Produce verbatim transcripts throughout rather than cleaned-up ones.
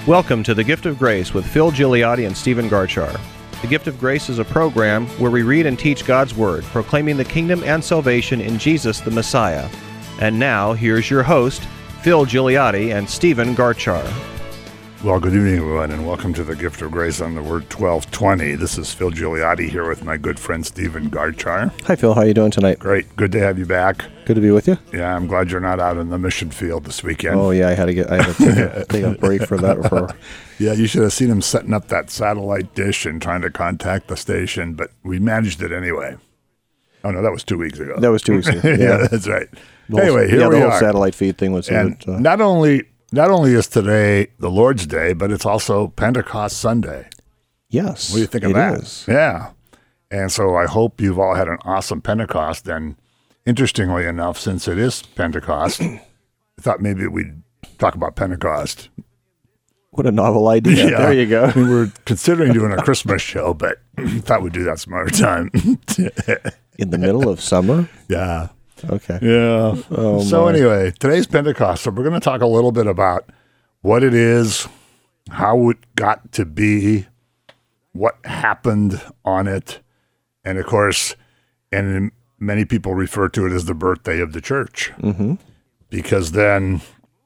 Welcome to The Gift of Grace with Phil Gigliotti and Stephen Garchar. The Gift of Grace is a program where we read and teach God's Word, proclaiming the kingdom and salvation in Jesus the Messiah. And now, here's your host, Phil Gigliotti and Stephen Garchar. Well, good evening, everyone, and welcome to The Gift of Grace on the Word twelve twenty. This is Phil Gigliotti here with my good friend Stephen Garchar. Hi, Phil. How are you doing tonight? Great. Good to have you back. Good to be with you. Yeah, I'm glad you're not out in the mission field this weekend. Oh, yeah, I had to get I had to take a, take a break for that. For... Yeah, you should have seen him setting up that satellite dish and trying to contact the station, but we managed it anyway. Oh, no, that was two weeks ago. That was two weeks ago. yeah. yeah, that's right. The whole, anyway, here yeah, we the whole are. satellite feed thing was... And uh, not only... Not only is today the Lord's Day, but it's also Pentecost Sunday. Yes. What do you think of it that? Is. Yeah. And so I hope you've all had an awesome Pentecost. And interestingly enough, since it is Pentecost, I thought maybe we'd talk about Pentecost. What a novel idea. Yeah. There you go. We were considering doing a Christmas show, but thought we'd do that some other time. In the middle of summer? Yeah. Okay. Yeah. Oh, so my. anyway, today's Pentecost. So we're going to talk a little bit about what it is, how it got to be, what happened on it, and of course, and many people refer to it as the birthday of the church, Mm-hmm. because then,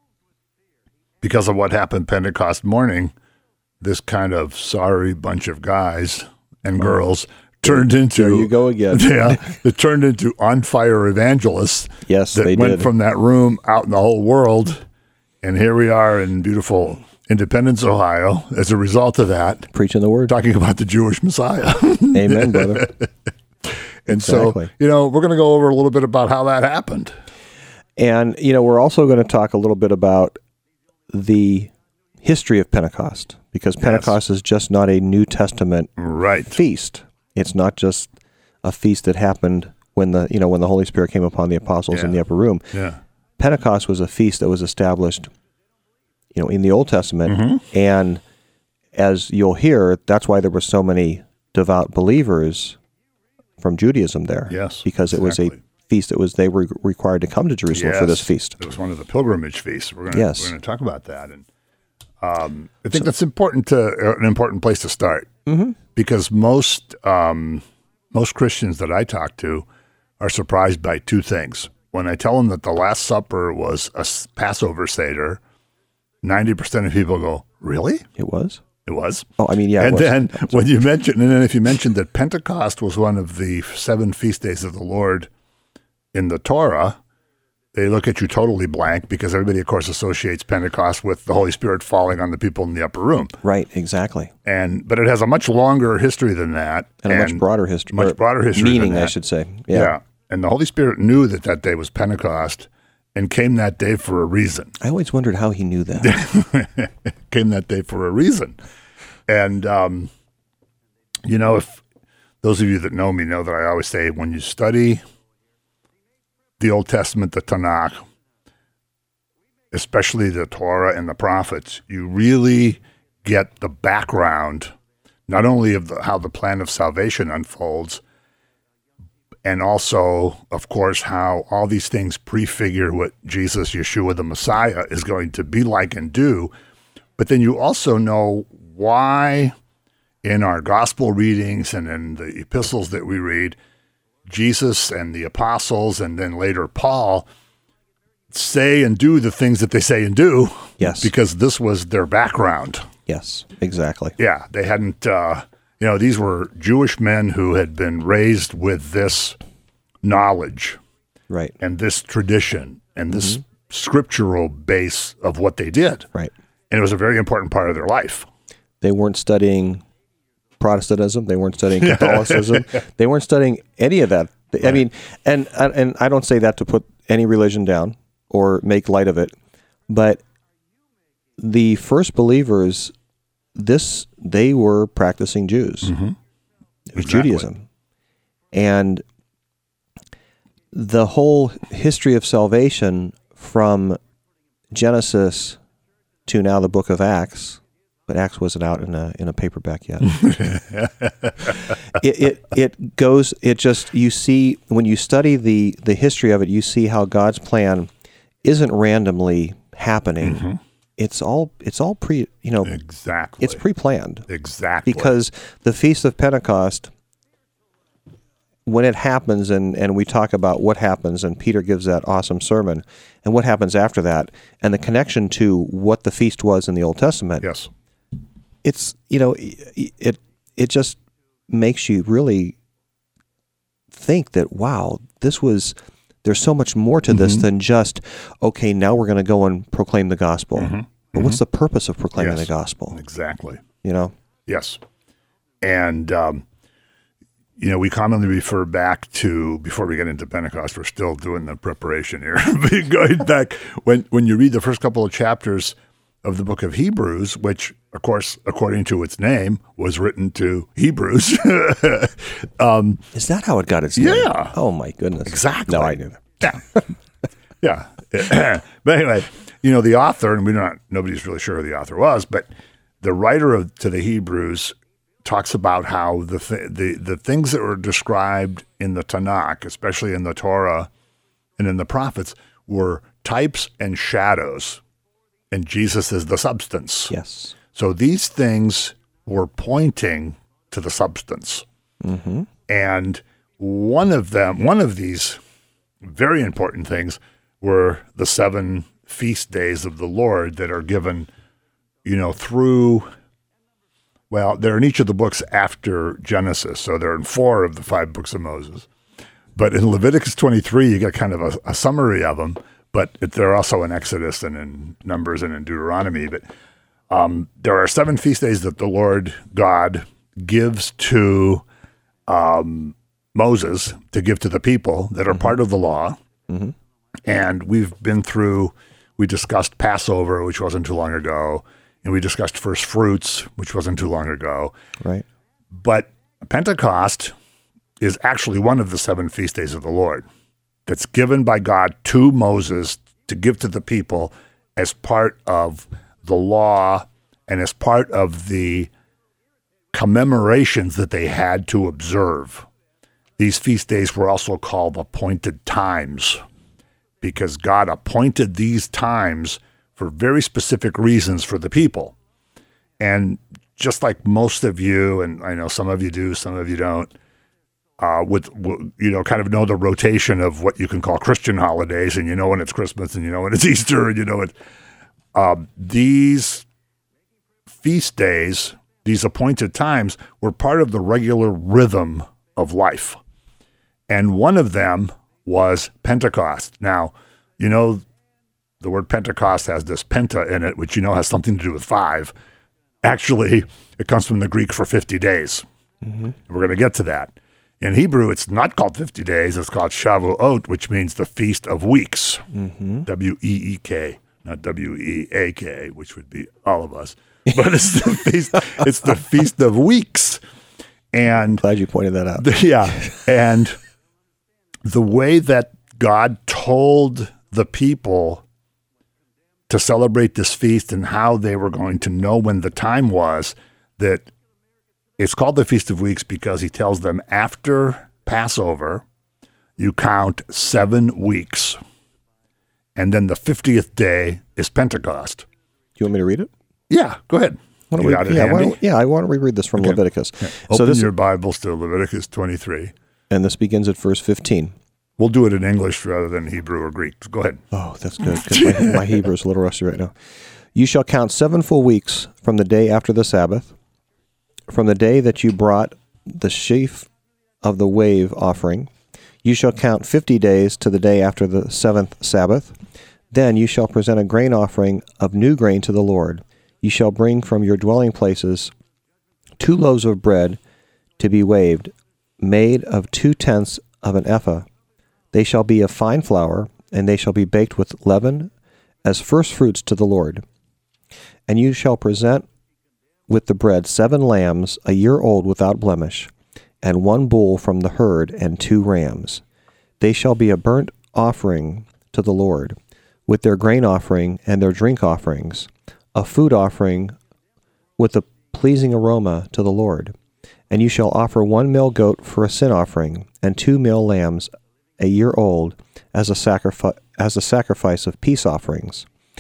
because of what happened Pentecost morning, this kind of sorry bunch of guys and girls turned into, There you go again. yeah, it turned into on fire evangelists. Yes, that they went did. from that room out in the whole world, and here we are in beautiful Independence, Ohio, as a result of that, Preaching the word. talking about the Jewish Messiah. Amen, brother. And Exactly. so, you know, we're going to go over a little bit about how that happened. And, you know, we're also going to talk a little bit about the history of Pentecost, because Pentecost is just not a New Testament Right. feast. It's not just a feast that happened when the, you know, when the Holy Spirit came upon the apostles Yeah. in the upper room. Yeah. Pentecost was a feast that was established, you know, in the Old Testament. Mm-hmm. And as you'll hear, that's why there were so many devout believers from Judaism there. Yes, Because it was exactly. a feast that was, they were required to come to Jerusalem for this Yes. feast. It was one of the pilgrimage feasts. We're going to Yes. we're going to talk about that, and um, I think that's important to uh, an important place to start, Mm-hmm. because most um, most Christians that I talk to are surprised by two things. When I tell them that the Last Supper was a s- Passover Seder, ninety percent of people go, "Really? It was? It was?" Oh, I mean, yeah. it and was. then when you mention, and then if you mentioned that Pentecost was one of the seven feast days of the Lord in the Torah, they look at you totally blank, because everybody, of course, associates Pentecost with the Holy Spirit falling on the people in the upper room. Right, exactly. And but it has a much longer history than that, And, a much broader history. much or broader history Meaning, than I that. should say. Yeah. Yeah. And the Holy Spirit knew that that day was Pentecost, and came that day for a reason. I always wondered how he knew that. Came that day for a reason. And, um, you know, if those of you that know me know that I always say, when you study the Old Testament, the Tanakh, especially the Torah and the prophets, you really get the background, not only of the, how the plan of salvation unfolds, and also, of course, how all these things prefigure what Jesus, Yeshua, the Messiah, is going to be like and do. But then you also know why in our gospel readings and in the epistles that we read, Jesus and the apostles, and then later Paul, say and do the things that they say and do. Yes. Because this was their background. Yes, exactly. Yeah, they hadn't, uh, you know, these were Jewish men who had been raised with this knowledge Right, and this tradition and this scriptural base of what they did. right. And it was a very important part of their life. They weren't studying Protestantism. They weren't studying Catholicism. They weren't studying any of that. I mean, and and I don't say that to put any religion down or make light of it, but the first believers, this they were practicing Jews. Mm-hmm. It was Exactly. Judaism, and the whole history of salvation from Genesis to now the book of Acts, but Acts wasn't out in a in a paperback yet. it, it it goes. It just you see when you study the the history of it, you see how God's plan isn't randomly happening. Mm-hmm. it's all it's all pre you know exactly it's pre-planned exactly because the Feast of Pentecost, when it happens, and, and we talk about what happens, and Peter gives that awesome sermon, and what happens after that, and the connection to what the feast was in the Old Testament. Yes, it's you know it it just makes you really think that wow, this was there's so much more to mm-hmm. this than just okay, now we're going to go and proclaim the gospel. Mm-hmm. But mm-hmm. what's the purpose of proclaiming yes. the gospel? Exactly. You know. Yes, and. Um, You know, we commonly refer back to, before we get into Pentecost, we're still doing the preparation here, going back, when, when you read the first couple of chapters of the book of Hebrews, which, of course, according to its name, was written to Hebrews. um, Is that how it got its name? Yeah. Oh, my goodness. Exactly. No, I knew that. Yeah. yeah. But anyway, you know, the author, and we're not, nobody's really sure who the author was, but the writer of, to the Hebrews talks about how the, th- the the things that were described in the Tanakh, especially in the Torah and in the prophets, were types and shadows, and Jesus is the substance. Yes. So these things were pointing to the substance. Mm-hmm. And one of them, one of these very important things were the seven feast days of the Lord that are given, you know, through... Well, they're in each of the books after Genesis, so they're in four of the five books of Moses. But in Leviticus twenty-three, you get kind of a, a summary of them, but it, they're also in Exodus and in Numbers and in Deuteronomy. But um, there are seven feast days that the Lord God gives to um, Moses to give to the people that are mm-hmm. part of the law. Mm-hmm. And we've been through, we discussed Passover, which wasn't too long ago. And we discussed first fruits, which wasn't too long ago. Right. But Pentecost is actually one of the seven feast days of the Lord that's given by God to Moses to give to the people as part of the law and as part of the commemorations that they had to observe. These feast days were also called appointed times because God appointed these times for very specific reasons for the people. And just like most of you, and I know some of you do, some of you don't, uh, with, you know, kind of know the rotation of what you can call Christian holidays, and you know when it's Christmas, and you know when it's Easter, and you know it. Uh, these feast days, these appointed times, were part of the regular rhythm of life. And one of them was Pentecost. Now, you know, the word Pentecost has this penta in it, which you know has something to do with five. Actually, it comes from the Greek for fifty days. Mm-hmm. We're going to get to that. In Hebrew, it's not called fifty days. It's called Shavuot, which means the Feast of Weeks. Mm-hmm. W E E K, not W E A K, which would be all of us. But it's the feast. It's the Feast of Weeks. And glad you pointed that out. The, yeah, and the way that God told the people to celebrate this feast and how they were going to know when the time was, that it's called the Feast of Weeks because he tells them after Passover, you count seven weeks. And then the fiftieth day is Pentecost. Do you want me to read it? Yeah, go ahead. You you got it yeah, handy? yeah, I want to reread this from Okay. Leviticus. Yeah. So Open this, your Bibles to Leviticus twenty-three. and this begins at verse fifteen. We'll do it in English rather than Hebrew or Greek. Go ahead. Oh, that's good, because my, my Hebrew is a little rusty right now. You shall count seven full weeks from the day after the Sabbath, from the day that you brought the sheaf of the wave offering. You shall count fifty days to the day after the seventh Sabbath. Then you shall present a grain offering of new grain to the Lord. You shall bring from your dwelling places two loaves of bread to be waved, made of two-tenths of an ephah. They shall be of fine flour, and they shall be baked with leaven as first fruits to the Lord. And you shall present with the bread seven lambs a year old without blemish, and one bull from the herd, and two rams. They shall be a burnt offering to the Lord, with their grain offering and their drink offerings, a food offering with a pleasing aroma to the Lord. And you shall offer one male goat for a sin offering, and two male lambs a year old as a sacrifice as a sacrifice of peace offerings.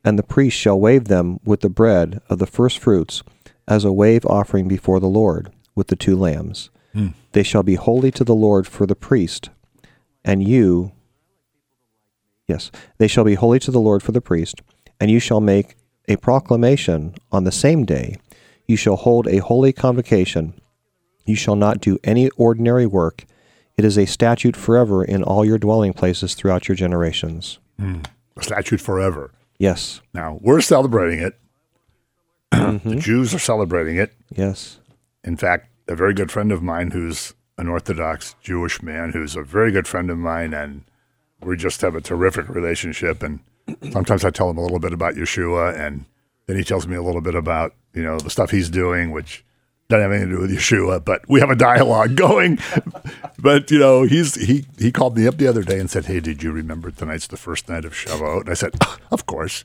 and the priest shall wave them with the bread of the first fruits as a wave offering before the Lord with the two lambs. Hmm. They shall be holy to the Lord for the priest, and you, yes, they shall be holy to the Lord for the priest, and you shall make a proclamation on the same day. You shall hold a holy convocation. You shall not do any ordinary work. It is a statute forever in all your dwelling places throughout your generations. Hmm. A statute forever. Yes. Now, we're celebrating it. Mm-hmm. The Jews are celebrating it. Yes. In fact, a very good friend of mine who's an Orthodox Jewish man, who's a very good friend of mine, and we just have a terrific relationship. And sometimes I tell him a little bit about Yeshua, and then he tells me a little bit about, you know, the stuff he's doing, which doesn't have anything to do with Yeshua, but we have a dialogue going. But, you know, he's he he called me up the other day and said, hey, did you remember tonight's the first night of Shavuot? And I said, of course.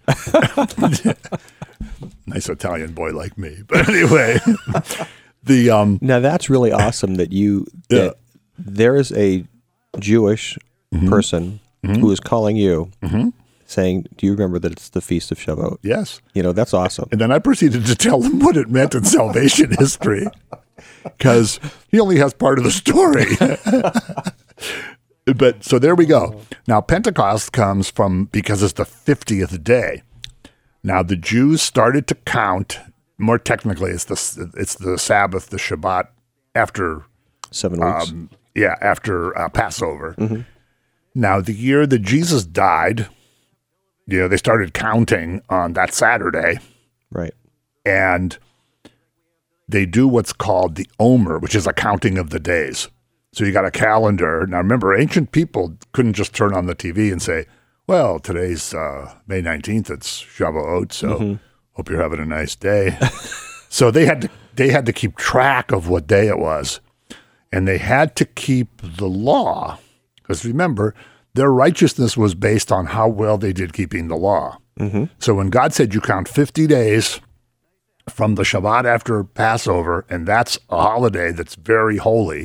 Nice Italian boy like me. But anyway, the um, Now that's really awesome that you Yeah. that there is a Jewish Mm-hmm. person who is calling you saying, do you remember that it's the Feast of Shavuot? yes. You know, that's awesome. And then I proceeded to tell him what it meant in salvation history, because he only has part of the story. But so there we go. Now, Pentecost comes from, because it's the fiftieth day. Now, the Jews started to count, more technically, it's the, it's the Sabbath, the Shabbat, after, Seven weeks. um, yeah, after uh, Passover. Now, the year that Jesus died, you know, they started counting on that Saturday. Right. And they do what's called the Omer, which is a counting of the days. So you got a calendar. Now, remember, ancient people couldn't just turn on the T V and say, well, today's uh, May nineteenth, it's Shavuot, so Mm-hmm. hope you're having a nice day. So they had to they had to keep track of what day it was. And they had to keep the law, because remember, their righteousness was based on how well they did keeping the law. Mm-hmm. So when God said you count fifty days from the Shabbat after Passover, and that's a holiday that's very holy,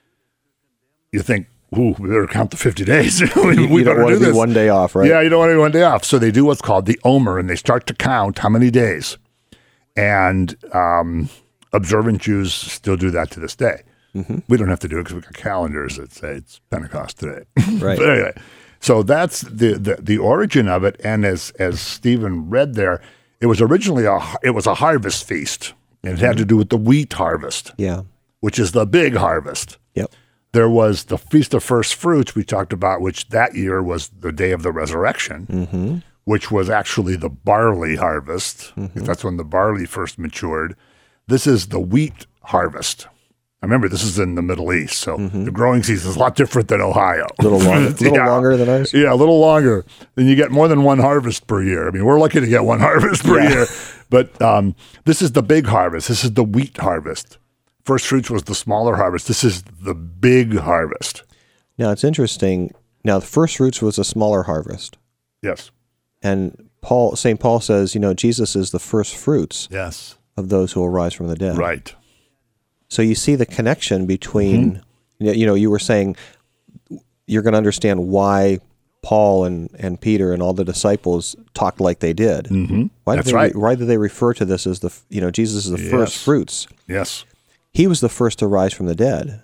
you think, ooh, we better count the fifty days. we You, we you don't better want do to be this. one day off, right? Yeah, you don't want to be one day off. So they do what's called the Omer, and they start to count how many days. And um, observant Jews still do that to this day. Mm-hmm. We don't have to do it because we got calendars that say it's Pentecost today. Right. But anyway, so that's the, the the origin of it. And as as Stephen read there, it was originally a it was a harvest feast, and it had to do with the wheat harvest, Yeah. which is the big harvest. Yep. There was the Feast of First Fruits we talked about, which that year was the day of the resurrection, Mm-hmm. which was actually the barley harvest. Mm-hmm. That's when the barley first matured. This is the wheat harvest. I remember this is in the Middle East, so the growing season is a lot different than Ohio. A little longer, little Yeah. longer than ours. Yeah, a little longer. Then you get more than one harvest per year. I mean, we're lucky to get one harvest per Yeah. year. But um, this is the big harvest. This is the wheat harvest. First fruits was the smaller harvest. This is the big harvest. Now it's interesting. Now the first fruits was a smaller harvest, Yes. and Paul, Saint Paul says, you know, Jesus is the first fruits Yes. of those who will rise from the dead. Right. So you see the connection between, you know, you were saying you're going to understand why Paul and, and Peter and all the disciples talked like they did. Mm-hmm. Why That's did they, right. Why did they refer to this as the, you know, Jesus is the first Yes. fruits? Yes. He was the first to rise from the dead,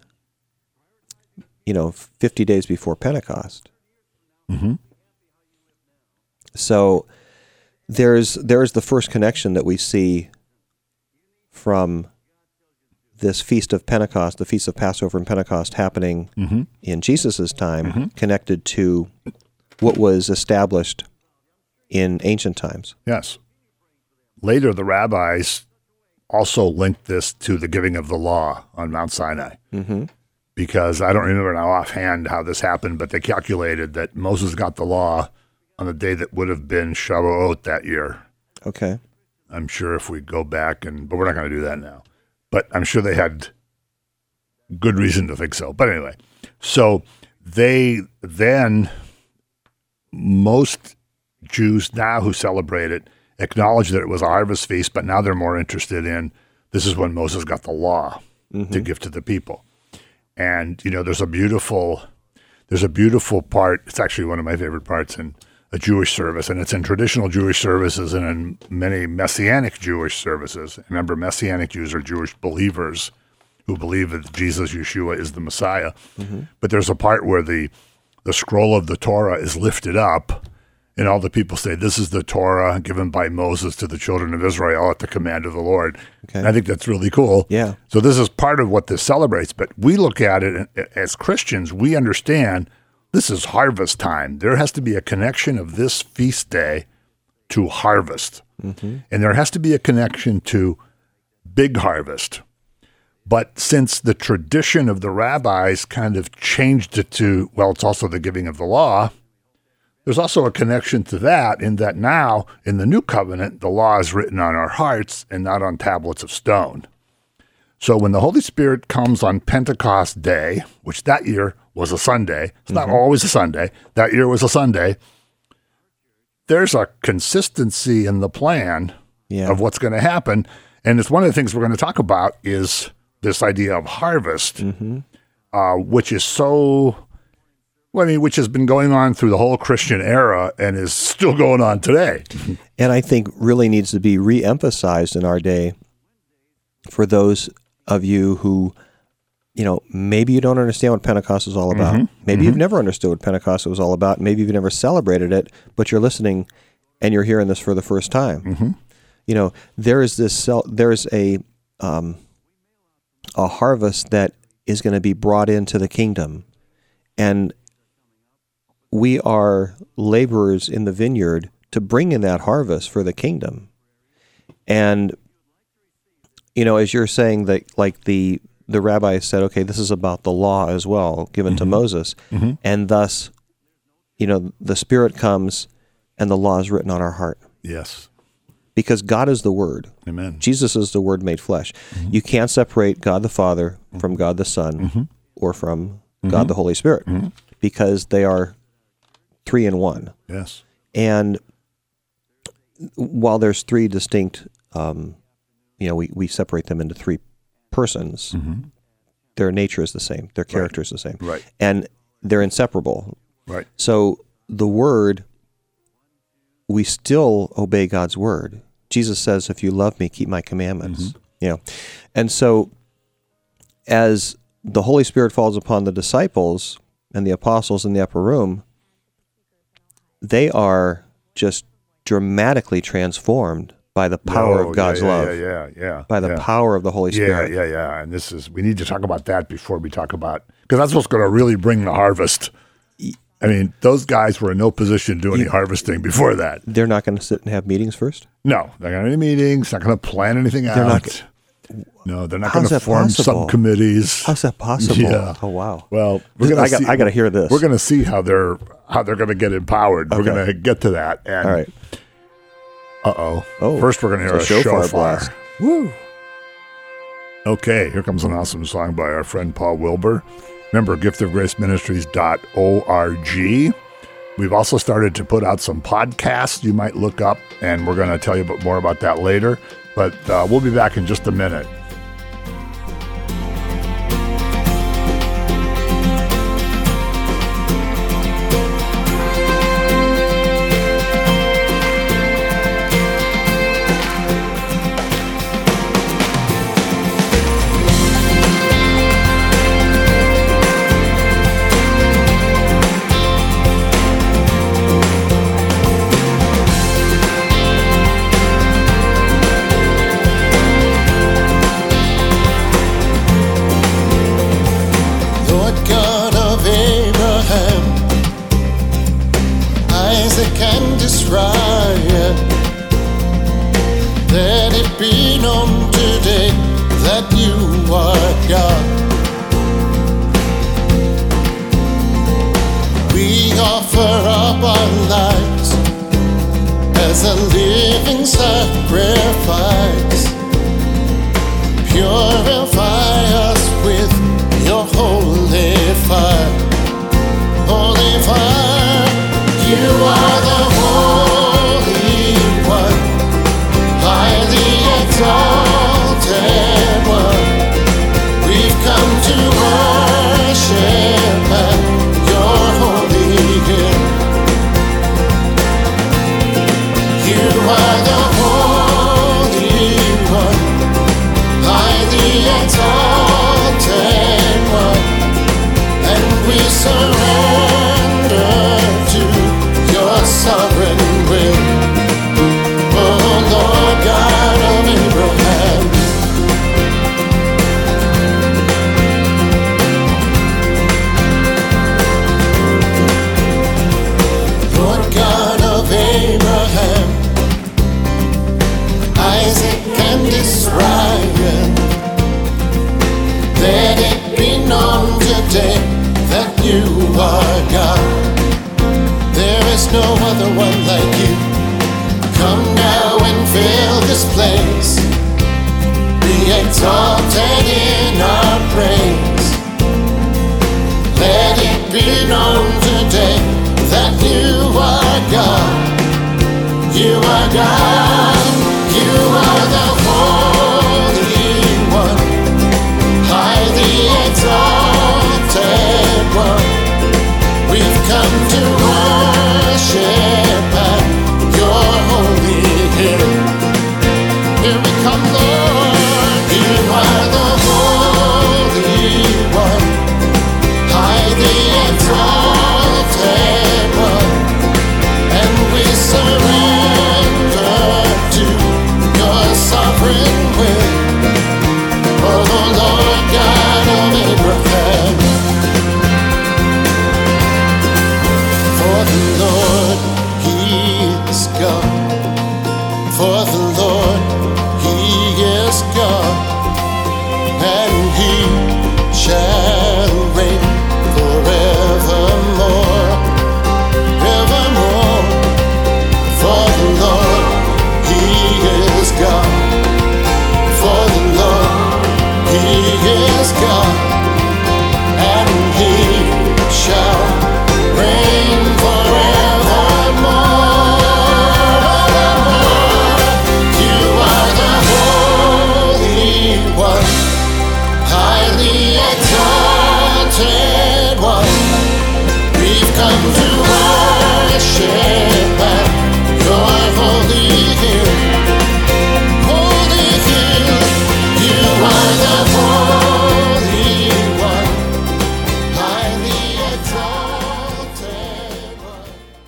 you know, fifty days before Pentecost. Mm-hmm. So there's there's the first connection that we see from this Feast of Pentecost, the Feast of Passover and Pentecost happening Mm-hmm. in Jesus' time, connected to what was established in ancient times. Yes. Later, the rabbis also linked this to the giving of the law on Mount Sinai. Mm-hmm. Because I don't remember now offhand how this happened, but they calculated that Moses got the law on the day that would have been Shavuot that year. Okay. I'm sure if we go back and, but we're not going to do that now. But I'm sure they had good reason to think so. But anyway, so they then, most Jews now who celebrate it acknowledge that it was a harvest feast, but now they're more interested in this is when Moses got the law Mm-hmm. to give to the people. And, you know, there's a beautiful, there's a beautiful part. It's actually one of my favorite parts in a Jewish service, and it's in traditional Jewish services and in many Messianic Jewish services. Remember, Messianic Jews are Jewish believers who believe that Jesus, Yeshua, is the Messiah. Mm-hmm. But there's a part where the the scroll of the Torah is lifted up, and all the people say, this is the Torah given by Moses to the children of Israel at the command of the Lord. Okay. And I think that's really cool. Yeah. So this is part of what this celebrates, but we look at it as Christians, we understand this is harvest time. There has to be a connection of this feast day to harvest. Mm-hmm. And there has to be a connection to big harvest. But since the tradition of the rabbis kind of changed it to, well, it's also the giving of the law, there's also a connection to that in that now, in the new covenant, the law is written on our hearts and not on tablets of stone. So when the Holy Spirit comes on Pentecost Day, which that year was a Sunday, it's mm-hmm. not always a Sunday, that year was a Sunday, there's a consistency in the plan yeah. of what's going to happen. And it's one of the things we're going to talk about is this idea of harvest, mm-hmm. uh, which is so, well, I mean, which has been going on through the whole Christian era and is still going on today. And I think really needs to be re-emphasized in our day for those of you who, you know, maybe you don't understand what Pentecost is all about. Mm-hmm. Maybe mm-hmm. you've never understood what Pentecost was all about. Maybe you've never celebrated it, but you're listening and you're hearing this for the first time. Mm-hmm. You know, there is this, there is a, um, a harvest that is going to be brought into the kingdom. And we are laborers in the vineyard to bring in that harvest for the kingdom. And, you know, as you're saying that, like the, the rabbi said, okay, this is about the law as well, given mm-hmm. to Moses. Mm-hmm. And thus, you know, the Spirit comes and the law is written on our heart. Yes. Because God is the Word. Amen. Jesus is the Word made flesh. Mm-hmm. You can't separate God the Father from God the Son mm-hmm. or from mm-hmm. God the Holy Spirit mm-hmm. because they are three in one. Yes. And while there's three distinct, um, you know, we, we separate them into three persons, mm-hmm. their nature is the same, their character right. is the same. Right. And they're inseparable. Right. So the Word, we still obey God's Word. Jesus says, if you love me, keep my commandments. Mm-hmm. You know, and so as the Holy Spirit falls upon the disciples and the apostles in the upper room, they are just dramatically transformed by the power oh, of God's yeah, yeah, love. Yeah, yeah, yeah. By the yeah. power of the Holy Spirit. Yeah, yeah, yeah. And this is, we need to talk about that before we talk about, because that's what's going to really bring the harvest. I mean, those guys were in no position to do any you, harvesting before that. They're not going to sit and have meetings first? No, they're not going to have any meetings, not going to plan anything they're out. Not, no, they're not going to form possible? subcommittees. How's that possible? Yeah. Oh, wow. Well, we're gonna I see, got, I got to hear this. We're going to see how they're how they're going to get empowered. Okay. We're going to get to that. And, all right. Uh-oh. Oh, first, we're going to hear a shofar, shofar blast. Woo. Okay, here comes an awesome song by our friend Paul Wilbur. Remember, gift of grace ministries dot org. We've also started to put out some podcasts you might look up, and we're going to tell you more about that later. But uh, we'll be back in just a minute. other one like you. Come now and fill this place. Be exalted in our praise. Let it be known today that you are God. You are God. You are the Holy One, highly exalted One. We've come to worship at your holy hill. Here we come, Lord. You are the Holy One, highly exalted One, and we surrender to your sovereign will. Oh, the Lord God of Abraham. For the Lord, He is God. For the Lord, He is God, and He shall reign forevermore, evermore. For the Lord, He is God. For the Lord, He is God, and He shall reign forevermore. You are the Holy One, highly exalted One. We've come to worship at your holy hill. Holy hill, you are the Holy One, highly exalted One.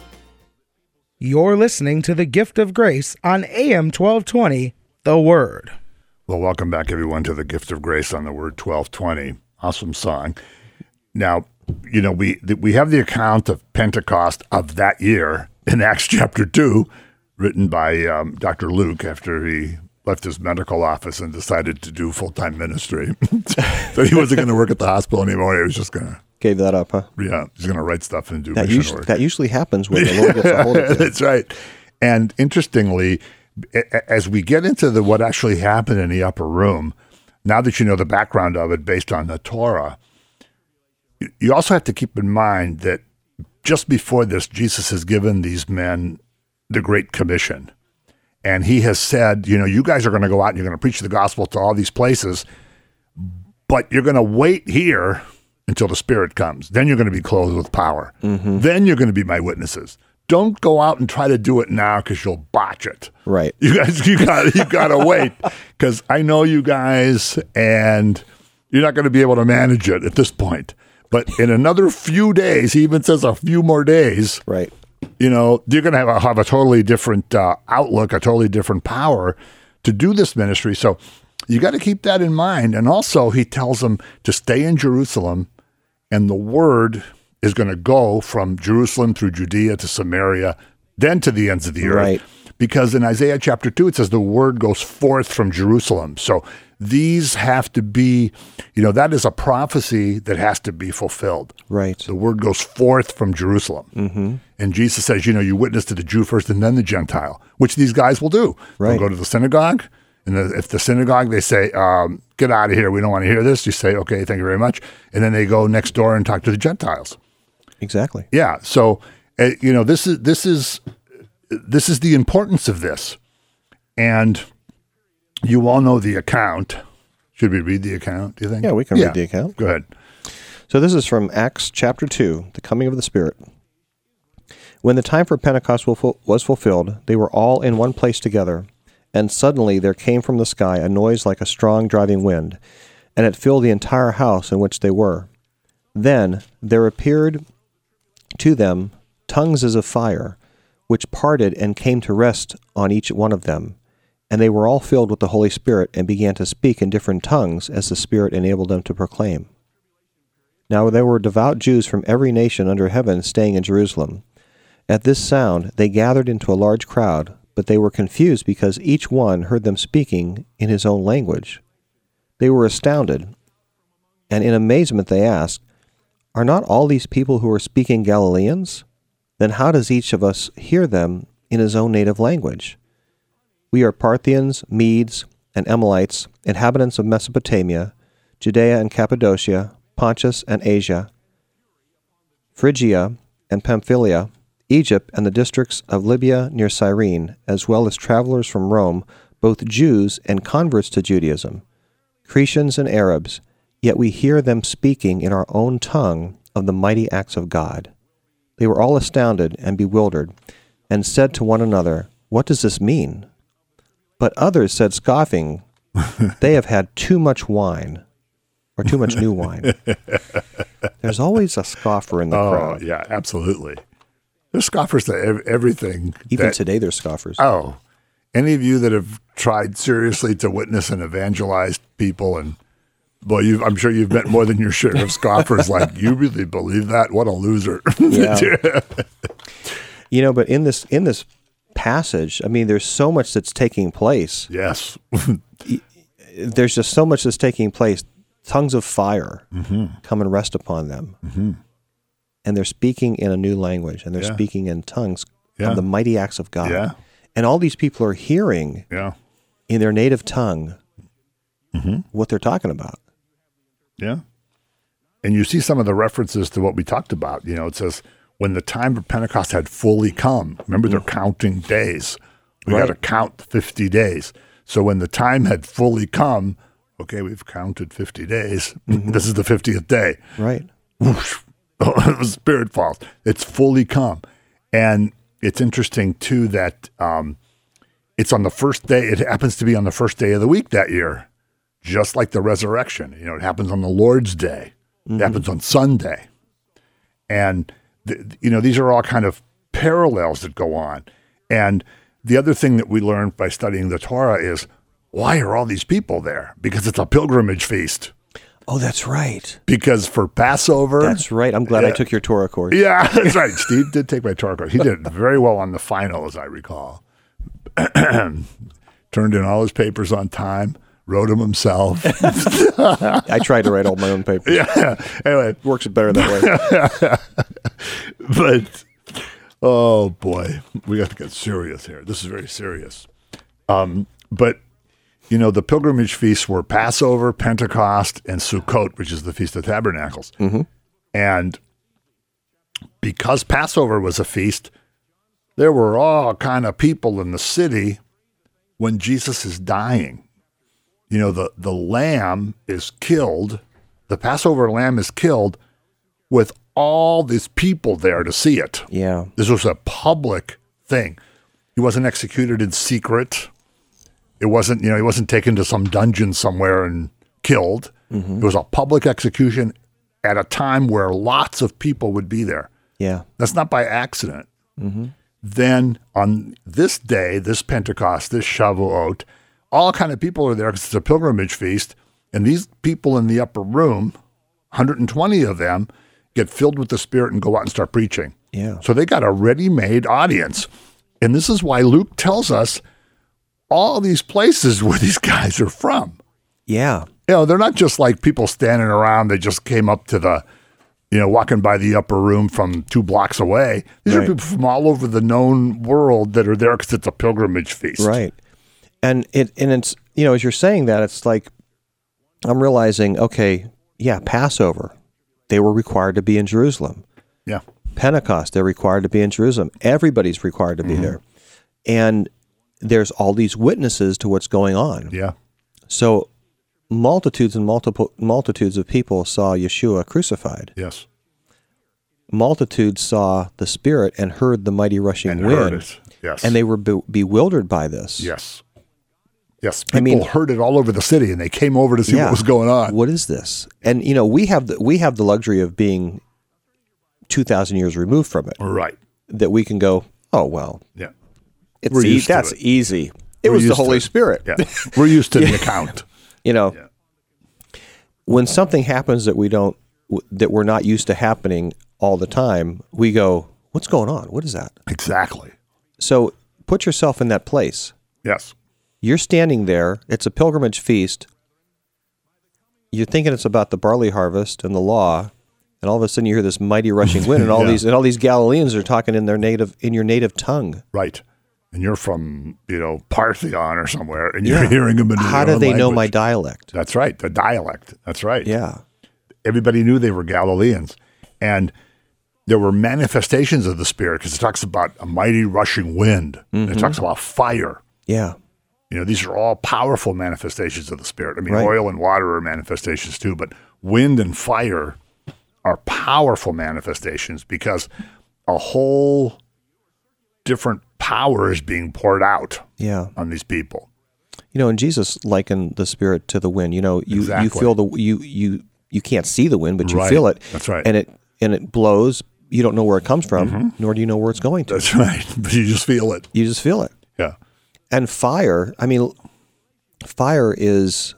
You're listening to The Gift of Grace on A M twelve twenty, The Word. Well, welcome back, everyone, to the Gift of Grace on the Word twelve twenty. Awesome song. Now, you know, we we have the account of Pentecost of that year in Acts chapter two, written by um, Doctor Luke after he left his medical office and decided to do full-time ministry. So he wasn't going to work at the hospital anymore. He was just going to, Gave that up, huh? yeah, he's going to write stuff and do That mission usually, work. that usually happens when the Lord gets a hold of you. That's right. And interestingly, a- as we get into the what actually happened in the upper room, now that you know the background of it based on the Torah, you- you also have to keep in mind that just before this, Jesus has given these men the Great Commission. And he has said, you know, you guys are going to go out and you're going to preach the gospel to all these places, but you're going to wait here until the Spirit comes. Then you're going to be clothed with power. Mm-hmm. Then you're going to be my witnesses. Don't go out and try to do it now because you'll botch it. Right. You guys, you got you got to wait because I know you guys, and you're not going to be able to manage it at this point. But in another few days, he even says a few more days. Right. You know, you're going to have a, have a totally different uh, outlook, a totally different power to do this ministry. So you got to keep that in mind. And also, he tells them to stay in Jerusalem, and the word is going to go from Jerusalem through Judea to Samaria, then to the ends of the earth. Right. Because in Isaiah chapter two, it says the word goes forth from Jerusalem. So these have to be, you know, that is a prophecy that has to be fulfilled. Right. The word goes forth from Jerusalem. Mm-hmm. And Jesus says, you know, you witness to the Jew first and then the Gentile, which these guys will do. Right. They'll go to the synagogue. And the, if the synagogue, they say, um, get out of here. We don't want to hear this. You say, okay, thank you very much. And then they go next door and talk to the Gentiles. Exactly. Yeah. So, uh, you know, this is, this is, this is the importance of this. And you all know the account. Should we read the account, do you think? Yeah, we can read the account. Go ahead. So this is from Acts chapter two, the coming of the Spirit. When the time for Pentecost was fulfilled, they were all in one place together. And suddenly there came from the sky a noise like a strong driving wind, and it filled the entire house in which they were. Then there appeared to them tongues as of fire, which parted and came to rest on each one of them. And they were all filled with the Holy Spirit and began to speak in different tongues as the Spirit enabled them to proclaim. Now there were devout Jews from every nation under heaven staying in Jerusalem. At this sound they gathered into a large crowd, but they were confused because each one heard them speaking in his own language. They were astounded, and in amazement they asked, "Are not all these people who are speaking Galileans? then how does each of us hear them in his own native language? We are Parthians, Medes, and Emilites, inhabitants of Mesopotamia, Judea and Cappadocia, Pontus and Asia, Phrygia and Pamphylia, Egypt and the districts of Libya near Cyrene, as well as travelers from Rome, both Jews and converts to Judaism, Cretians and Arabs, yet we hear them speaking in our own tongue of the mighty acts of God. They were all astounded and bewildered, and said to one another, "What does this mean?" But others said, scoffing, "They have had too much wine," or too much new wine. There's always a scoffer in the Oh, crowd. yeah, absolutely. There's scoffers to ev- everything. Even that- today, there's scoffers. Oh, any of you that have tried seriously to witness and evangelize people, and boy, you've, I'm sure you've met more than your share of scoffers. Like, you really believe that? What a loser! Yeah. You know, but in this in this passage, I mean, there's so much that's taking place. Yes. There's just so much that's taking place. Tongues of fire Mm-hmm. come and rest upon them. Mm-hmm. And they're speaking in a new language, and they're Yeah. speaking in tongues Yeah. of the mighty acts of God. Yeah. And all these people are hearing Yeah. in their native tongue Mm-hmm. what they're talking about. Yeah. And you see some of the references to what we talked about. You know, it says, when the time of Pentecost had fully come, remember they're counting days. We got to Right. count fifty days. So when the time had fully come, okay, we've counted fifty days. This is the fiftieth day. Right. Whoosh. The Spirit falls. It's fully come. And it's interesting, too, that um, it's on the first day. It happens to be on the first day of the week that year, just like the resurrection. You know, it happens on the Lord's Day. It happens on Sunday. And, th- you know, these are all kind of parallels that go on. And the other thing that we learned by studying the Torah is, why are all these people there? Because it's a pilgrimage feast. Oh, that's right. Because for Passover... That's right. I'm glad I Yeah. took your Torah course. Yeah, that's right. Steve did take my Torah course. He did very well on the final, as I recall. Turned in all his papers on time, wrote them himself. I tried to write all my own papers. Yeah. Anyway, Works better that way. but oh boy, we got to get serious here. This is very serious. Um, but you know, the pilgrimage feasts were Passover, Pentecost, and Sukkot, which is the Feast of Tabernacles. Mm-hmm. And because Passover was a feast, there were all kind of people in the city when Jesus is dying. You know, the, the lamb is killed, the Passover lamb is killed with all these people there to see it. Yeah. This was a public thing. He wasn't executed in secret. It wasn't, you know, he wasn't taken to some dungeon somewhere and killed. Mm-hmm. It was a public execution at a time where lots of people would be there. Yeah. That's not by accident. Mm-hmm. Then on this day, this Pentecost, this Shavuot, all kind of people are there because it's a pilgrimage feast. And these people in the upper room, one hundred twenty of them, get filled with the Spirit and go out and start preaching. Yeah. So they got a ready-made audience. And this is why Luke tells us all these places where these guys are from. Yeah. You know, they're not just like people standing around that just came up to the, you know, walking by the upper room from two blocks away. These Right. are people from all over the known world that are there because it's a pilgrimage feast. Right. And it and it's, you know, as you're saying that, it's like I'm realizing, okay, yeah, Passover, they were required to be in Jerusalem. Yeah. Pentecost, they're required to be in Jerusalem. Everybody's required to be Mm-hmm. there. And there's all these witnesses to what's going on. Yeah. So multitudes and multiple multitudes of people saw Yeshua crucified. Yes. Multitudes saw the Spirit and heard the mighty rushing And wind. heard it. Yes. And they were be- bewildered by this. Yes. Yes. People I mean- heard it all over the city and they came over to see Yeah. what was going on. What is this? And you know, we have the, we have the luxury of being two thousand years removed from it, Right. that we can go, oh well, Yeah. it's We're e- used to that's it. easy. It We're was the used to Holy it. Spirit. Yeah. We're used to the account. You know, Yeah. when something happens that we don't that we're not used to happening all the time, we go, what's going on? What is that? Exactly. So put yourself in that place. Yes. You're standing there. It's a pilgrimage feast. You're thinking it's about the barley harvest and the law, And all of a sudden you hear this mighty rushing wind, and all Yeah. these and all these Galileans are talking in their native in your native tongue. Right. And you're from, you know, Parthenon or somewhere, and you're Yeah. hearing them in How your do own they know my language. dialect? That's right, the dialect. That's right. Yeah. Everybody knew they were Galileans. And there were manifestations of the Spirit, because it talks about a mighty rushing wind. Mm-hmm. It talks about fire. Yeah. You know, these are all powerful manifestations of the Spirit. I mean, Right. oil and water are manifestations too, but wind and fire are powerful manifestations because a whole different power is being poured out Yeah. on these people. You know, and Jesus likened the Spirit to the wind. You know, you, you Exactly. feel the you you you can't see the wind, but you Right. feel it. That's right. And it and it blows. You don't know where it comes from, nor do you know where it's going to. That's right. But you just feel it. You just feel it. Yeah. And fire, I mean, fire is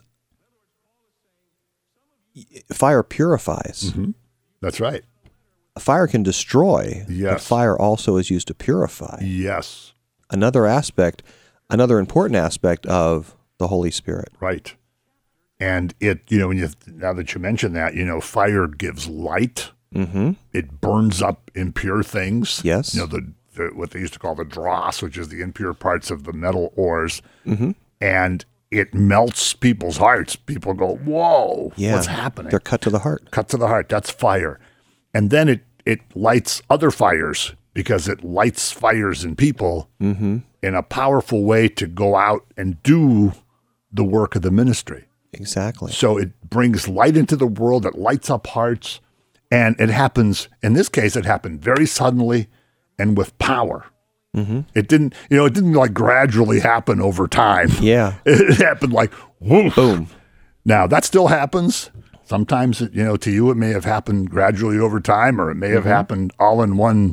fire purifies. That's right. Fire can destroy, but Yes. fire also is used to purify. Yes. Another aspect, another important aspect of the Holy Spirit. Right. And it, you know, when you now that you mention that, you know, fire gives light. Mm-hmm. It burns up impure things. Yes. You know, the, the what they used to call the dross, which is the impure parts of the metal ores. Mm-hmm. And it melts people's hearts. People go, whoa, Yeah. what's happening? They're cut to the heart. Cut to the heart. That's fire. And then it, it lights other fires because it lights fires in people Mm-hmm. in a powerful way to go out and do the work of the ministry. Exactly. So it brings light into the world. It lights up hearts. And it happens, in this case, it happened very suddenly and with power. Mm-hmm. It didn't, you know, it didn't like gradually happen over time. Yeah. It happened like, whoosh. Boom. Now, that still happens. Sometimes, you know, to you, it may have happened gradually over time, or it may have Mm-hmm. happened all in one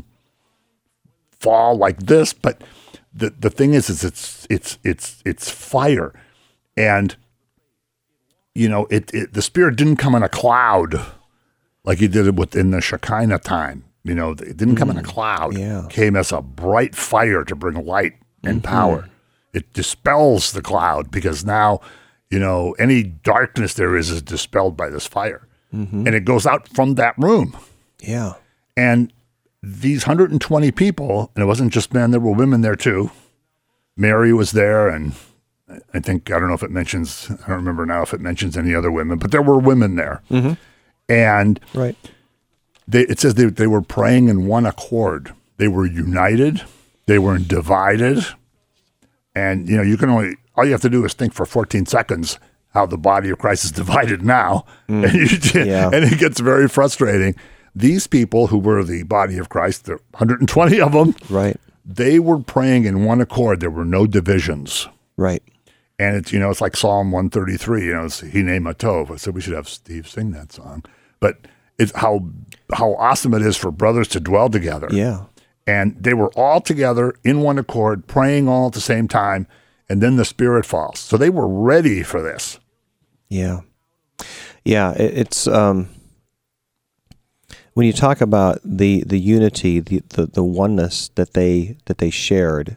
fall like this. But the, the thing is, is it's, it's, it's, it's fire. And, you know, it, it the Spirit didn't come in a cloud like he did it within the Shekinah time. You know, it didn't come in a cloud. yeah. It came as a bright fire to bring light and power. It dispels the cloud because now, you know, any darkness there is is dispelled by this fire. And it goes out from that room. Yeah. And these one hundred twenty people, and it wasn't just men, there were women there too. Mary was there, and I think, I don't know if it mentions, I don't remember now if it mentions any other women, but there were women there. And Right. they, it says they, they were praying in one accord. They were united. They weren't divided. And, you know, you can only, all you have to do is think for fourteen seconds how the body of Christ is divided now. And, you, Yeah. and it gets very frustrating. These people who were the body of Christ, there were one hundred twenty of them, Right. they were praying in one accord. There were no divisions. Right. And it's, you know, it's like Psalm one thirty-three, you know, it's Hine Matov. I said we should have Steve sing that song. But it's how how awesome it is for brothers to dwell together. Yeah. And they were all together in one accord, praying all at the same time, and then the Spirit falls. So they were ready for this. Yeah. Yeah. It, it's, um, when you talk about the, the unity, the, the, the oneness that they, that they shared,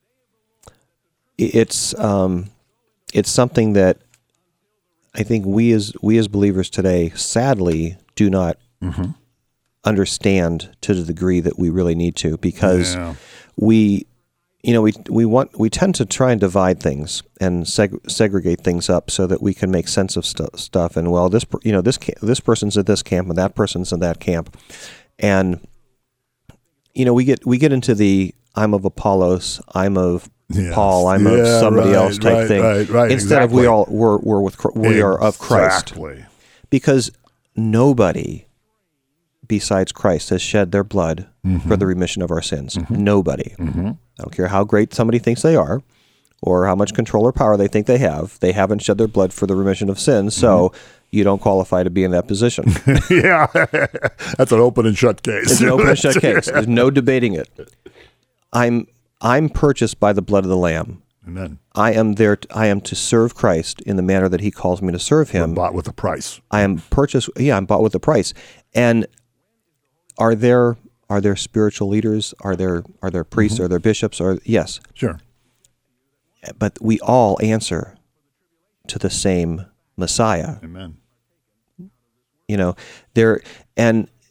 it's, um, it's something that I think we as, we as believers today, sadly, do not Mm-hmm. understand to the degree that we really need to, because Yeah. we, you know, we we want we tend to try and divide things and seg- segregate things up so that we can make sense of stu- stuff. And well, this per- you know this ca- this person's at this camp and that person's in that camp, and you know we get we get into the I'm of Apollos, I'm of Yes. Paul, I'm of Yeah, somebody right, else type right, thing. right, right, Instead of we exactly. all we're we're with Chr- we are of Christ, Exactly. because nobody besides Christ has shed their blood for the remission of our sins. Nobody. I don't care how great somebody thinks they are or how much control or power they think they have. They haven't shed their blood for the remission of sins, so you don't qualify to be in that position. Yeah. That's an open and shut case. It's an open and shut case. There's no debating it. I'm I'm purchased by the blood of the Lamb. Amen. I am there. To, I am to serve Christ in the manner that He calls me to serve Him. Bought with a price. I am purchased. Yeah, I'm bought with a price. And are there are there spiritual leaders? Are there are there priests? Are there bishops? Are yes, Sure. but we all answer to the same Messiah. Amen. You know, there and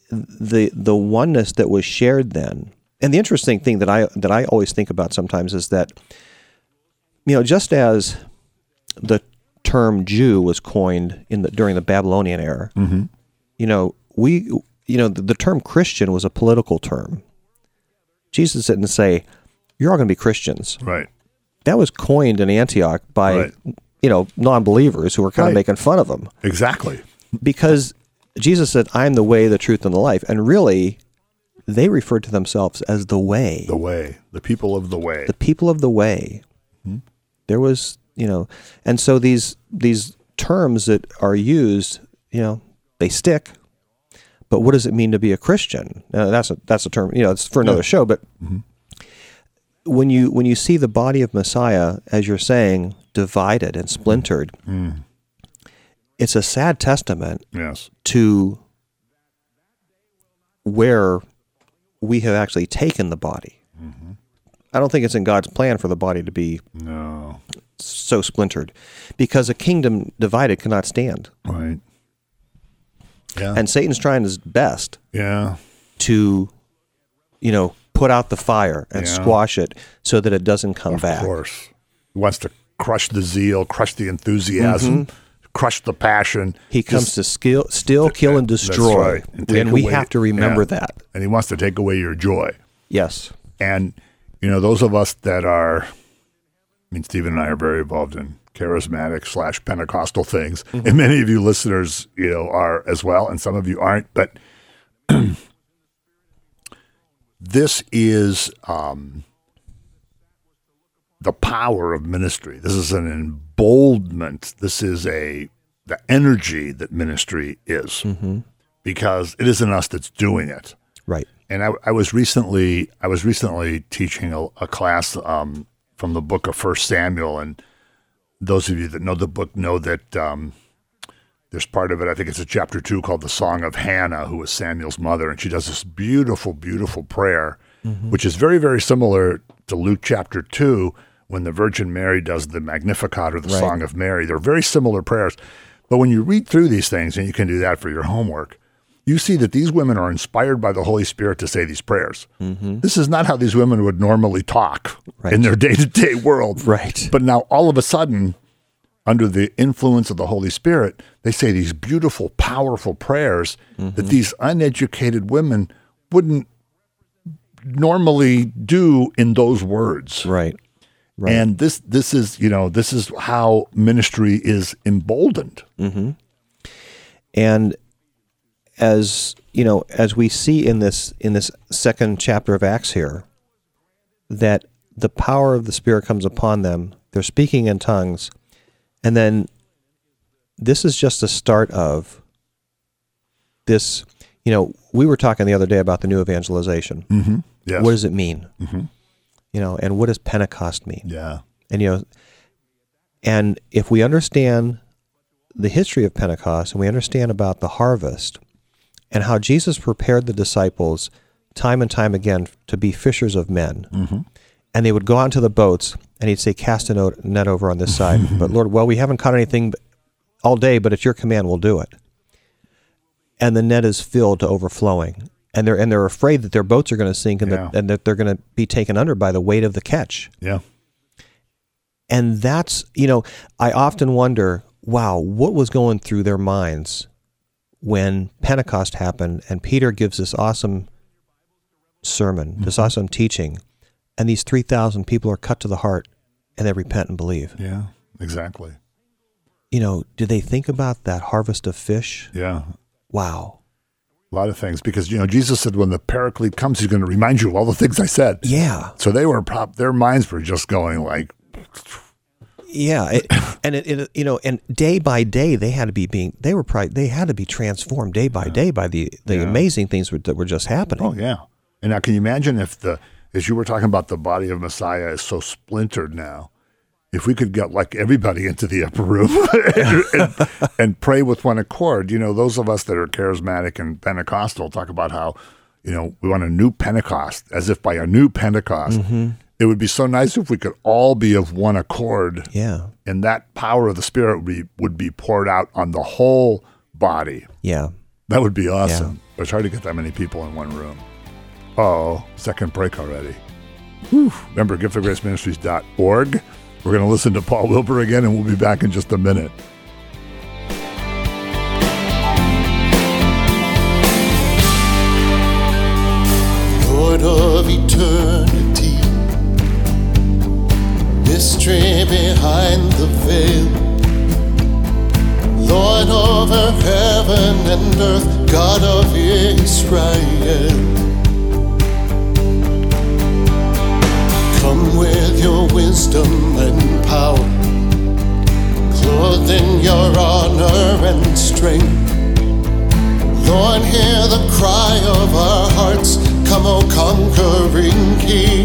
the the oneness that was shared then. And the interesting thing that I that I always think about sometimes is that, you know, just as the term Jew was coined in the during the Babylonian era, Mm-hmm. you know, we you know the, the term Christian was a political term. Jesus didn't say, "You're all going to be Christians." Right. That was coined in Antioch by Right. you know non-believers who were kind Right. of making fun of him, Exactly. because Jesus said, "I'm the way, the truth, and the life," and really, they referred to themselves as the way, The way. The people of the way. the people of the way. Mm-hmm. There was, you know, and so these these terms that are used, you know, they stick. But what does it mean to be a Christian? Now, that's a that's a term, you know, it's for another Yeah. show. But Mm-hmm. when you when you see the body of Messiah, as you're saying, divided and splintered, Mm. it's a sad testament Yes. to where we have actually taken the body. Mm-hmm. I don't think it's in God's plan for the body to be No. so splintered, because a kingdom divided cannot stand. Right. Yeah. And Satan's trying his best yeah. to, you know, put out the fire and Yeah. squash it so that it doesn't come Of back. course. He wants to crush the zeal, crush the enthusiasm, crush the passion. Mm-hmm. He comes Just- to skill, still, kill, and That's destroy. right. And take And we away- have to remember yeah. that. And he wants to take away your joy. Yes. And, you know, those of us that are, I mean, Stephen and I are very involved in charismatic slash Pentecostal things. Mm-hmm. And many of you listeners, you know, are as well. And some of you aren't. But this is um, the power of ministry. This is an emboldenment. This is a the energy that ministry is, Mm-hmm. because it isn't us that's doing it. Right. And I, I was recently I was recently teaching a, a class um, from the book of First Samuel, and those of you that know the book know that um, there's part of it. I think it's a chapter two called the Song of Hannah, who was Samuel's mother, and she does this beautiful, beautiful prayer, which is very, very similar to Luke chapter two when the Virgin Mary does the Magnificat or the Right. Song of Mary. They're very similar prayers, but when you read through these things, and you can do that for your homework, you see that these women are inspired by the Holy Spirit to say these prayers. This is not how these women would normally talk Right. in their day-to-day world. Right. But now all of a sudden, under the influence of the Holy Spirit, they say these beautiful, powerful prayers that these uneducated women wouldn't normally do in those words. Right. Right. And this this is, you know, this is how ministry is emboldened. And as you know, as we see in this in this second chapter of Acts here, that the power of the Spirit comes upon them. They're speaking in tongues, and then this is just a start of this. You know, we were talking the other day about the new evangelization. Mm-hmm. Yes. What does it mean? Mhm. You know, and what does Pentecost mean? Yeah. And, you know, and if we understand the history of Pentecost and we understand about the harvest and how Jesus prepared the disciples time and time again to be fishers of men, Mm-hmm. and they would go out into the boats and he'd say, cast a no- net over on this side. But Lord, well, we haven't caught anything all day, but at your command, we'll do it. And the net is filled to overflowing. And they're and they're afraid that their boats are going to sink and, Yeah. that, and that they're going to be taken under by the weight of the catch. Yeah. And that's, you know, I often wonder, wow, what was going through their minds when Pentecost happened and Peter gives this awesome sermon, this awesome teaching, and these three thousand people are cut to the heart and they repent and believe. Yeah. Exactly. You know, did they think about that harvest of fish? Yeah. Wow. A lot of things, because, you know, Jesus said when the Paraclete comes, he's going to remind you of all the things I said. Yeah. So they were, prop, their minds were just going like, Yeah, it, and it, it, you know, and day by day they had to be being, they were probably, they had to be transformed day by day by the the Yeah. amazing things that were just happening. oh, yeah. And now can you imagine if the, as you were talking about, the body of Messiah is so splintered now, if we could get like everybody into the upper room and, and, and pray with one accord. You know, those of us that are charismatic and Pentecostal talk about how, you know, we want a new Pentecost, as if by a new Pentecost. Mm-hmm. It would be so nice if we could all be of one accord, Yeah, and that power of the Spirit would be, would be poured out on the whole body. yeah, That would be awesome. Yeah. But it's hard to get that many people in one room. Oh, second break already. Whew. Remember, gift of grace ministries dot org. We're going to listen to Paul Wilbur again, and we'll be back in just a minute. Lord of eternity, mystery behind the veil, Lord over heaven and earth, God of Israel. Come with your wisdom and power, clothed in your honor and strength. Lord, hear the cry of our hearts. Come, O conquering King.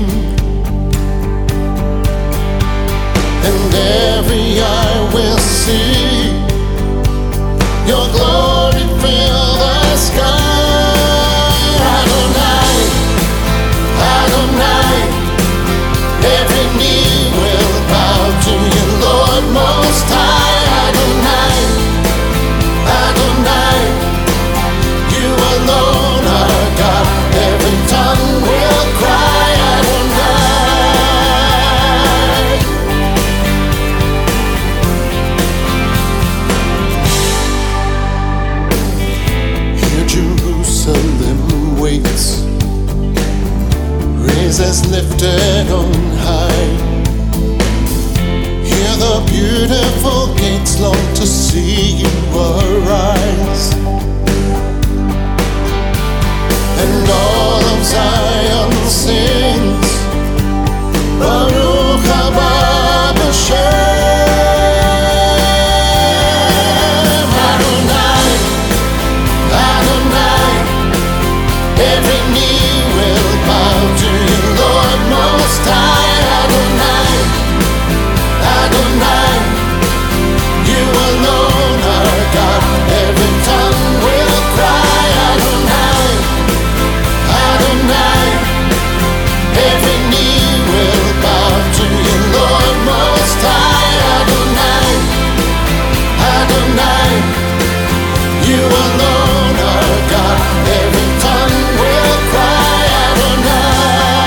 And every eye will see your glory fill the sky. Adonai, Adonai. Every knee will bow to you, Lord Most High. Adonai, Adonai, you alone are God. Every tongue will cry, Adonai. Here Jerusalem waits, praises lifted on high. Hear the beautiful gates long to see you arise. And all of Zion sings Baruch haba b'Shem. Adonai, Adonai, every knee will bow to you, Lord Most High. Adonai, Adonai, you alone are God. Every tongue will cry, Adonai, Adonai. Every knee will bow to you, Lord Most High. Adonai, Adonai, you alone are God. Every tongue will cry, Adonai.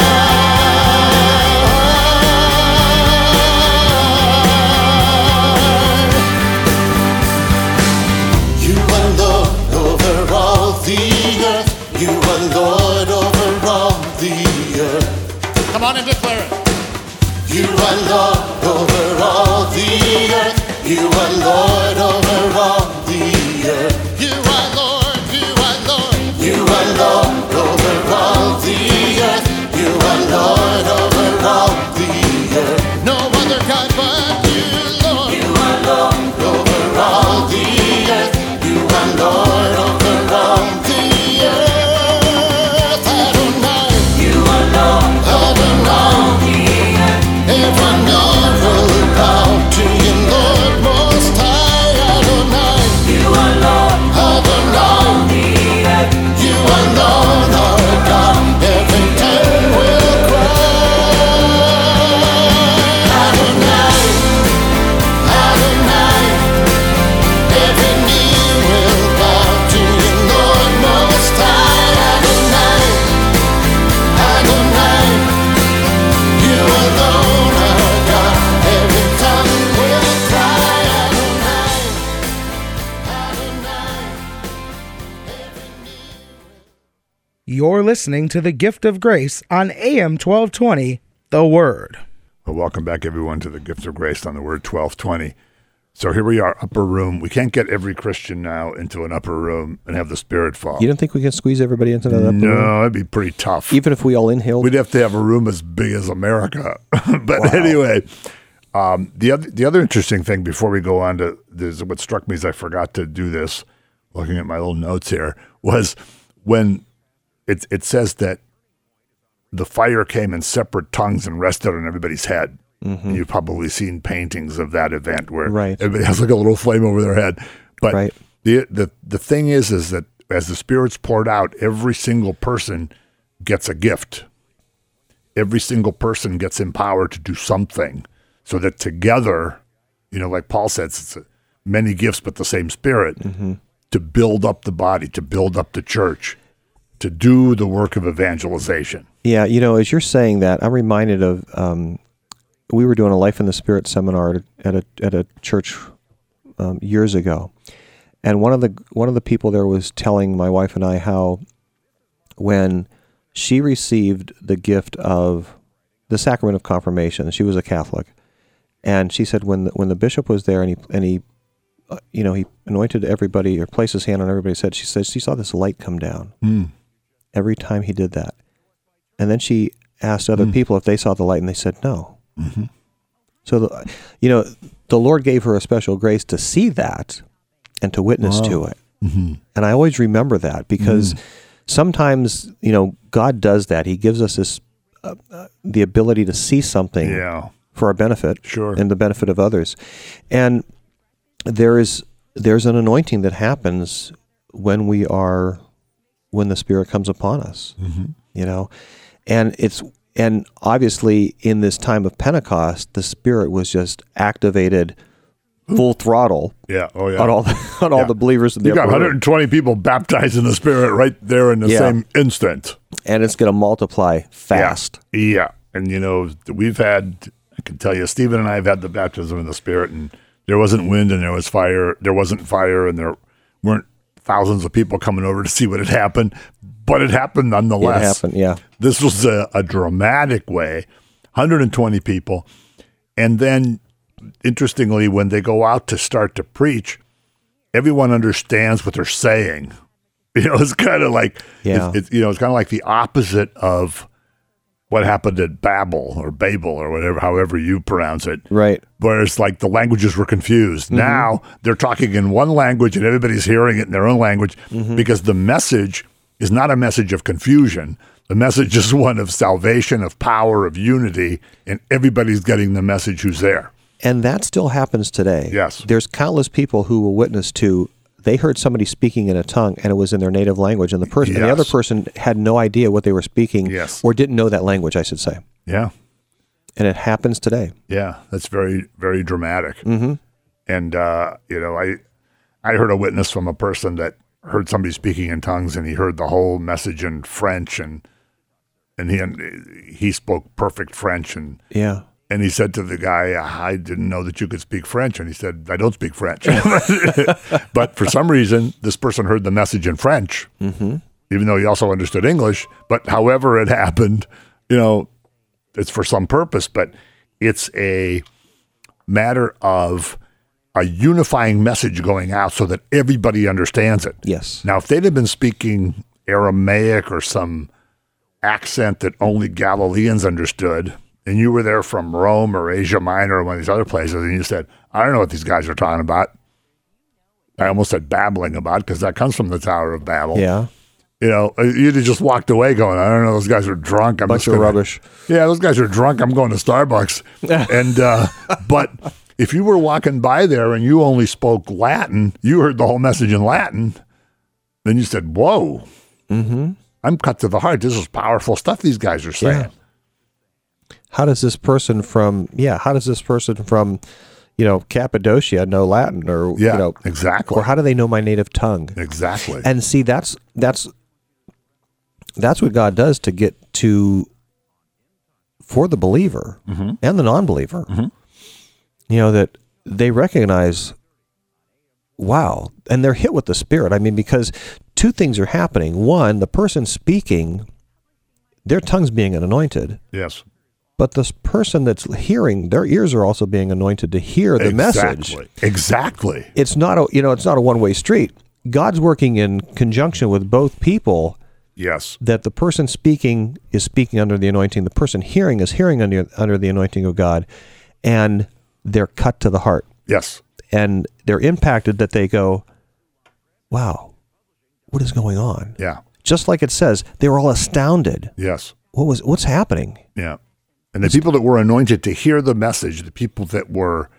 You are Lord over all the earth. You are Lord over all the earth. Come on and declare it. You are Lord over all the earth. You are Lord over all the earth. You are Lord, you are Lord. You are Lord over all the earth. You are Lord over all the earth. No other God but you, Lord. You are Lord over all the earth. You are Lord over all the earth. Adonai, you are Lord over all the earth. Every knee will bow to you, Lord Most High. Adonai, you are Lord over all the earth. You alone are God. Every tongue will cry, Adonai, Adonai. Every knee will bow to you, Lord Most High. Adonai, Adonai, you alone are God. Every tongue will cry, Adonai, Adonai. Every knee will. You're listening to the Gift of Grace on A M twelve twenty, The Word. Well, welcome back, everyone, to the Gift of Grace on the Word twelve twenty. So here we are, upper room. We can't get every Christian now into an upper room and have the Spirit fall. You don't think we can squeeze everybody into that upper no, room? it'd be pretty tough. Even if we all inhaled? We'd have to have a room as big as America. But Wow. anyway, um, the other the other interesting thing before we go on to this, what struck me is I forgot to do this, looking at my little notes here, was when it it says that the fire came in separate tongues and rested on everybody's head. Mm-hmm. You've probably seen paintings of that event where Right. everybody has like a little flame over their head. But Right. the the the thing is, is that as the Spirit's poured out, every single person gets a gift. Every single person gets empowered to do something, so that together, you know, like Paul says, it's many gifts but the same Spirit. Mm-hmm. to build up the body, to build up the church, to do the work of evangelization. Yeah, you know, as you're saying that, I'm reminded of um, we were doing a Life in the Spirit seminar at a at a church um, years ago, and one of the one of the people there was telling my wife and I how when she received the gift of the sacrament of confirmation, she was a Catholic, and she said when the, when the bishop was there and he and he uh, you know he anointed everybody or placed his hand on everybody's head, she said she saw this light come down Mm. every time he did that. And then she asked other mm. people if they saw the light, and they said no. Mm-hmm. So, the, you know, the Lord gave her a special grace to see that and to witness wow. to it. Mm-hmm. And I always remember that because mm. sometimes, you know, God does that. He gives us this uh, uh, the ability to see something yeah. for our benefit sure. and the benefit of others. And there is there's an anointing that happens when we are when the Spirit comes upon us. Mm-hmm. You know. And it's and obviously in this time of Pentecost, the Spirit was just activated full throttle. Yeah, oh yeah, on all the, on all yeah. the believers. In the you got upper one hundred twenty room. People baptized in the Spirit right there in the yeah. same instant, and it's going to multiply fast. Yeah. yeah, and you know we've had. I can tell you, Stephen and I have had the baptism in the Spirit, and there wasn't wind, and there was fire. There wasn't fire, and there weren't thousands of people coming over to see what had happened. But it happened nonetheless. It happened, yeah. This was a, a dramatic way, one hundred twenty people. And then, interestingly, when they go out to start to preach, everyone understands what they're saying. You know, it's kind of like, yeah. it's, it's, you know, it's kind of like the opposite of what happened at Babel or Babel or whatever, however you pronounce it. Right. Where it's like the languages were confused. Mm-hmm. Now they're talking in one language and everybody's hearing it in their own language mm-hmm. because the message is not a message of confusion. The message is one of salvation, of power, of unity, and everybody's getting the message who's there. And that still happens today. Yes. There's countless people who will witness to, they heard somebody speaking in a tongue and it was in their native language, and the person, yes. and the other person had no idea what they were speaking yes. or didn't know that language, I should say. Yeah. And it happens today. Yeah, that's very, very dramatic. Mm-hmm. And, uh, you know, I, I heard a witness from a person that heard somebody speaking in tongues, and he heard the whole message in French, and and he he spoke perfect French, and yeah, and he said to the guy, "I didn't know that you could speak French," and he said, "I don't speak French," but for some reason, this person heard the message in French, mm-hmm. even though he also understood English. But however it happened, you know, it's for some purpose, but it's a matter of a unifying message going out so that everybody understands it. Yes. Now, if they'd have been speaking Aramaic or some accent that only Galileans understood, and you were there from Rome or Asia Minor or one of these other places, and you said, I don't know what these guys are talking about. I almost said babbling about, because that comes from the Tower of Babel. Yeah. You know, you'd have just walked away going, I don't know, those guys are drunk. I'm Bunch just of gonna, rubbish. Yeah, those guys are drunk. I'm going to Starbucks. and uh, But if you were walking by there and you only spoke Latin, you heard the whole message in Latin, then you said, whoa, mm-hmm. I'm cut to the heart. This is powerful stuff these guys are saying. Yeah. How does this person from, yeah, how does this person from, you know, Cappadocia know Latin, or, yeah, you know, exactly. or how do they know my native tongue? Exactly. And see, that's, that's, that's what God does to get to, for the believer mm-hmm. and the non-believer, mm-hmm. you know, that they recognize, wow, and they're hit with the Spirit. I mean, because two things are happening. One, the person speaking, their tongue's being anointed. Yes. But this person that's hearing, their ears are also being anointed to hear the exactly. message. Exactly. It's not a, you know, it's not a one-way street. God's working in conjunction with both people. Yes. That the person speaking is speaking under the anointing, the person hearing is hearing under under the anointing of God, and they're cut to the heart. Yes. And they're impacted that they go, wow, what is going on? Yeah. Just like it says, they were all astounded. Yes. What was what's happening? Yeah. And the people that were anointed to hear the message, the people that were,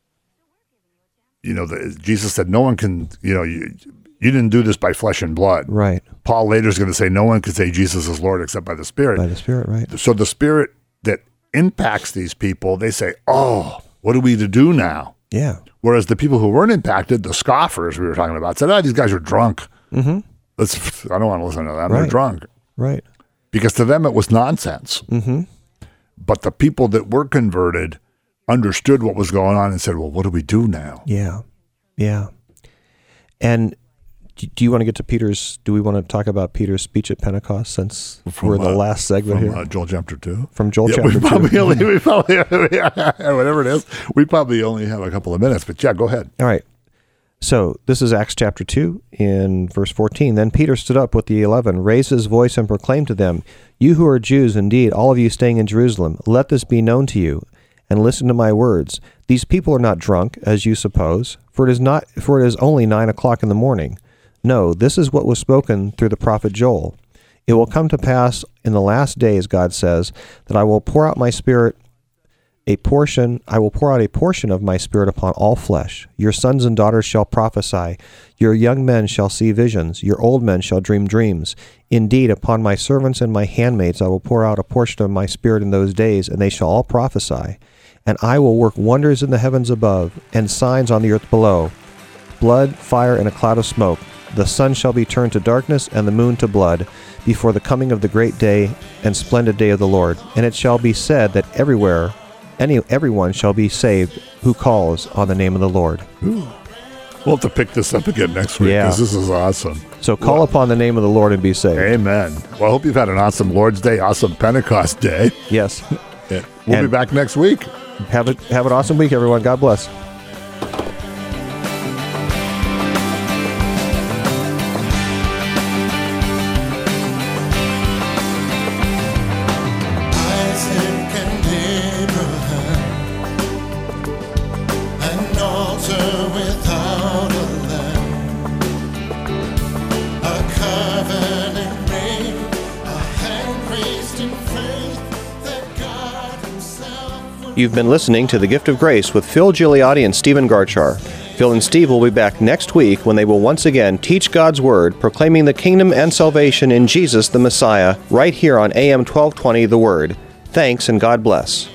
you know, the, Jesus said, no one can, you know, you, you didn't do this by flesh and blood. Right. Paul later is going to say, no one can say Jesus is Lord except by the Spirit. By the Spirit, right. So the Spirit that impacts these people, they say, oh, what are we to do now? Yeah. Whereas the people who weren't impacted, the scoffers we were talking about, said, "Ah, these guys are drunk. Mm-hmm. Let's, I don't want to listen to them. Right. They're drunk." Right. Because to them it was nonsense. Mm-hmm. But the people that were converted understood what was going on and said, "Well, what do we do now?" Yeah. Yeah. And do do you want to get to Peter's, do we want to talk about Peter's speech at Pentecost since From, we're in the uh, last segment from, here? Uh, Joel chapter two. From Joel yeah, chapter we probably two. Only, we probably, whatever it is, we probably only have a couple of minutes. But yeah, go ahead. All right. So this is Acts chapter two in verse fourteen. Then Peter stood up with the eleven, raised his voice and proclaimed to them, "You who are Jews, indeed, all of you staying in Jerusalem, let this be known to you, and listen to my words. These people are not drunk, as you suppose, for it is not, for it is only nine o'clock in the morning. No, this is what was spoken through the prophet Joel. It will come to pass in the last days, God says, that I will pour out my spirit a portion, I will pour out a portion of my spirit upon all flesh. Your sons and daughters shall prophesy. Your young men shall see visions. Your old men shall dream dreams. Indeed, upon my servants and my handmaids I will pour out a portion of my spirit in those days, and they shall all prophesy. And I will work wonders in the heavens above, and signs on the earth below, blood, fire, and a cloud of smoke. The sun shall be turned to darkness, and the moon to blood, before the coming of the great day and splendid day of the Lord. And it shall be said that everywhere, any everyone shall be saved who calls on the name of the Lord." We'll have to pick this up again next week Yeah. because this is awesome. So call Well, upon the name of the Lord and be saved. Amen. Well, I hope you've had an awesome Lord's Day, awesome Pentecost Day. Yes. And we'll And- be back next week. Have a, have an awesome week, everyone. God bless. Isaac and Abraham, an altar without a lamb, a covenant ring, a hand raised in faith that God Himself would. You've been listening to The Gift of Grace with Phil Gigliotti and Stephen Garchar. Phil and Steve will be back next week when they will once again teach God's Word, proclaiming the kingdom and salvation in Jesus the Messiah, right here on A M twelve twenty The Word. Thanks and God bless.